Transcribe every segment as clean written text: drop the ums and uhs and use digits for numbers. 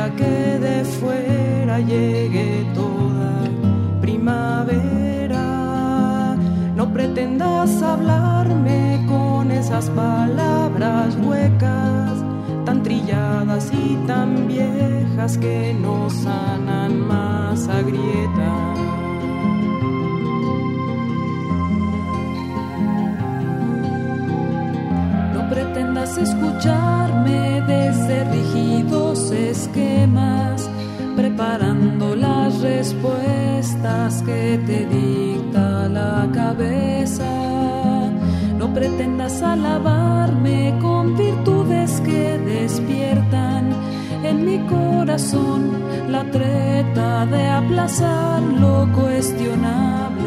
espera que de fuera llegue toda primavera. No pretendas hablarme con esas palabras huecas, tan trilladas y tan viejas que no sanan más agrietas. No pretendas escucharme desde rígidos esquemas, preparando las respuestas que te dicta la cabeza. No pretendas alabarme con virtudes que despiertan en mi corazón la treta de aplazar lo cuestionable.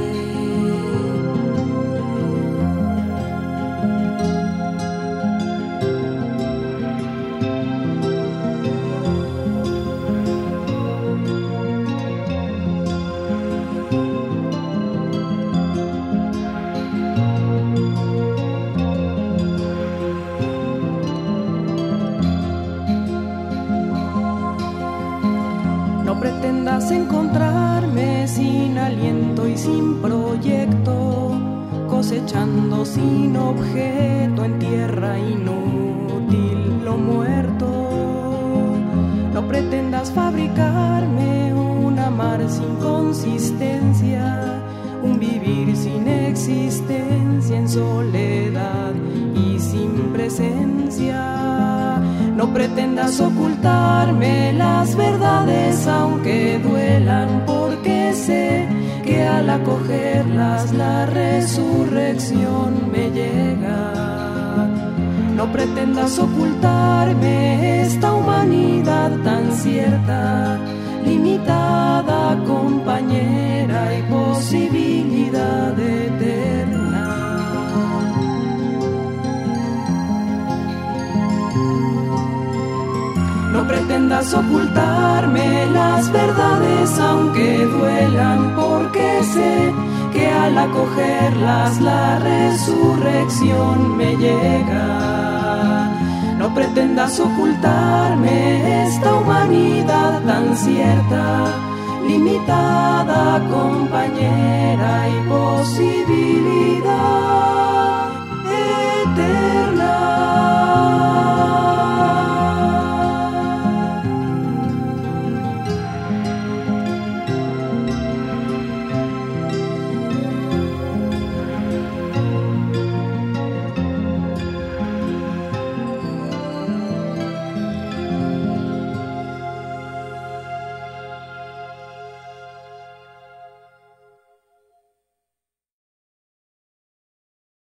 No pretendas encontrarme sin aliento y sin proyecto, cosechando sin objeto en tierra inútil lo muerto. No pretendas fabricarme un amar sin consistencia, un vivir sin existencia en soledad y sin presencia. No pretendas ocultarme las verdades aunque duelan, porque sé que al acogerlas la resurrección me llega. No pretendas ocultarme esta humanidad tan cierta, limitada, compañera y posibilidad eterna. No pretendas ocultarme las verdades aunque duelan, porque sé que al acogerlas la resurrección me llega. No pretendas ocultarme esta humanidad tan cierta, limitada, compañera y posibilidad.